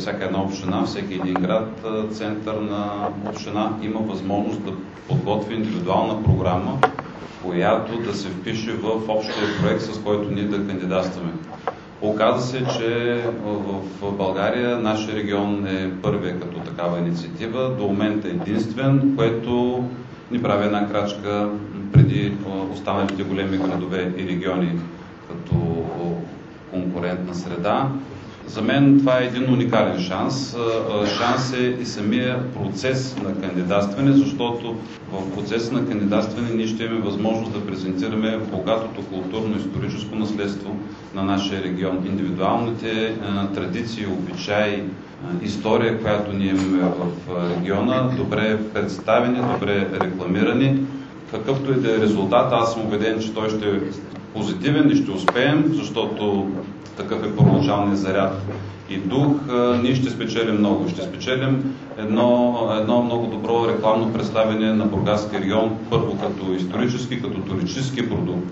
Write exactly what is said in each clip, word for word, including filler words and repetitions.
всяка една община, всеки един град, център на община има възможност да подготви индивидуална програма, която да се впише в общия проект, с който ние да кандидатстваме. Оказа се, че в България нашия регион е първия като такава инициатива, до момента единствен, което ни прави една крачка преди останалите големи градове и региони като конкурентна среда. За мен това е един уникален шанс. Шанс е и самия процес на кандидатстване, защото в процеса на кандидатстване ние ще имаме възможност да презентираме богатото културно-историческо наследство на нашия регион. Индивидуалните традиции, обичаи, история, която ние имаме в региона, добре представени, добре рекламирани. Какъвто и да е резултат, аз съм убеден, че той ще е позитивен и ще успеем, защото такъв е първоначалният заряд и дух. Ние ще спечелим много. Ще спечелим едно, едно много добро рекламно представяне на Бургаския регион, първо като исторически, като туристически продукт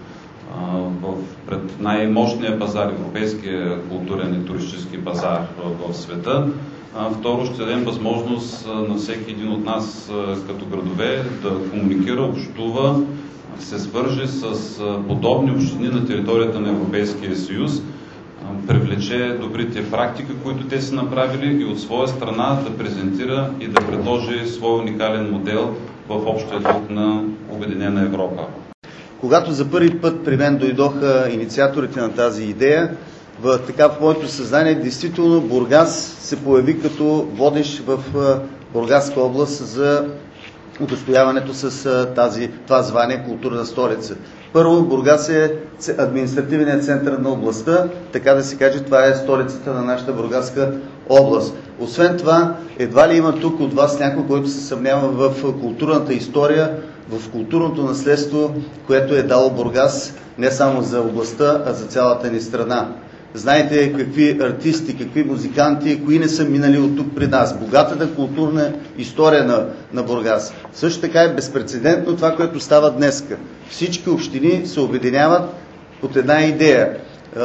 в, пред най-мощния пазар, европейския културен и туристически пазар в света. Второ, ще дадем възможност на всеки един от нас като градове да комуникира, общува, се свърже с подобни общини на територията на Европейския съюз, привлече добрите практики, които те са направили и от своя страна да презентира и да предложи свой уникален модел в общия дух на Обединена Европа. Когато за първи път при мен дойдоха инициаторите на тази идея, в, така, в моето съзнание, действително Бургас се появи като водещ в Бургаска област за удостояването с тази, това звание културна столица. Първо, Бургас е административният център на областта, така да се каже, това е столицата на нашата Бургаска област. Освен това, едва ли има тук от вас някой, който се съмнява в културната история, в културното наследство, което е дало Бургас не само за областта, а за цялата ни страна. Знаете какви артисти, какви музиканти, кои не са минали от тук при нас. Богатата културна история на, на Бургас. Също така е безпрецедентно това, което става днеска. Всички общини се обединяват под една идея.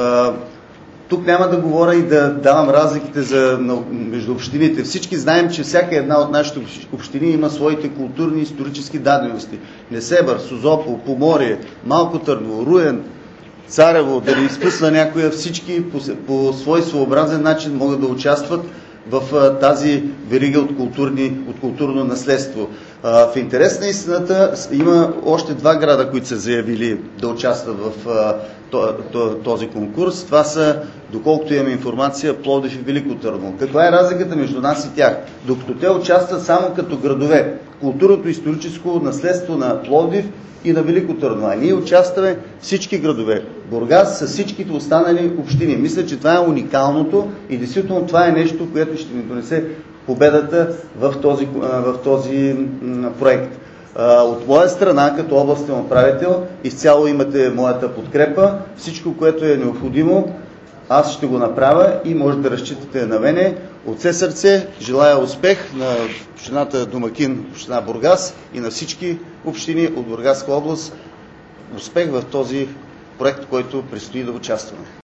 Тук няма да говоря и да давам разликите за, между общините. Всички знаем, че всяка една от нашите общини има своите културни и исторически дадености. Несебър, Созопол, Поморие, Малко Търново, Руен, Царево, да не изпусна някоя, всички по, по свой своеобразен начин могат да участват в а, тази верига от, културни, от културно наследство. А, в интерес на истината има още два града, които са заявили да участват в а, то, то, този конкурс. Това са, доколкото имам информация, Пловдив и Велико Търново. Каква е разликата между нас и тях? Докато те участват само като градове, културното историческо наследство на Пловдив и на Велико Търново. А ние участваме всички градове. Бургас с всичките останали общини. Мисля, че това е уникалното и действително това е нещо, което ще ни донесе победата в този, в този проект. От моя страна, като областен управител, изцяло имате моята подкрепа. Всичко, което е необходимо, аз ще го направя и може да разчитате на мене. От все сърце желая успех на общината домакин, община Бургас и на всички общини от Бургаска област. Успех в този проект, който предстои да участваме.